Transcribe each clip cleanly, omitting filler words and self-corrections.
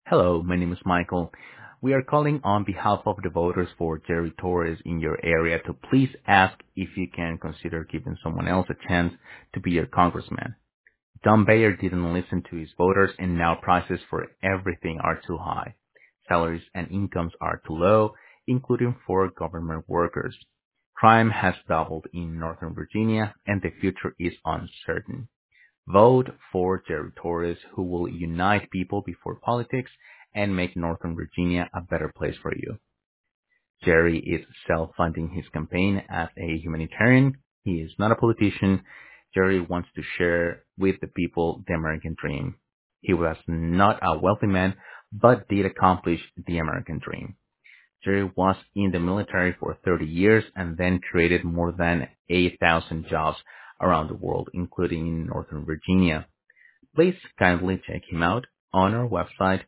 Hello, my name is Michael. We are calling on behalf of the voters for Jerry Torres in your area to please ask if you can consider giving someone else a chance to be your congressman. Don Bayer didn't listen to his voters and now prices for everything are too high. Salaries and incomes are too low, including for government workers. Crime has doubled in Northern Virginia and the future is uncertain. Vote for Jerry Torres, who will unite people before politics and make Northern Virginia a better place for you. Jerry is self-funding his campaign as a humanitarian. He is not a politician. Jerry wants to share with the people the American dream. He was not a wealthy man, but did accomplish the American dream. Jerry was in the military for 30 years and then created more than 8,000 jobs around the world, including in Northern Virginia. Please kindly check him out on our website,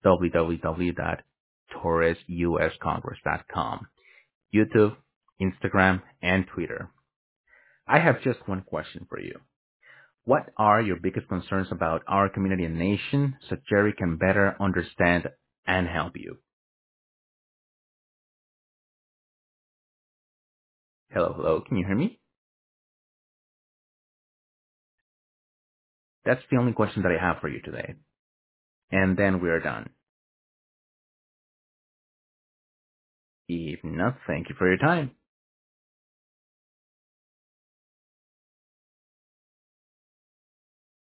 www.torresuscongress.com, YouTube, Instagram, and Twitter. I have just one question for you. What are your biggest concerns about our community and nation so Jerry can better understand and help you? Hello, hello, can you hear me? That's the only question that I have for you today. And then we are done. If not, thank you for your time.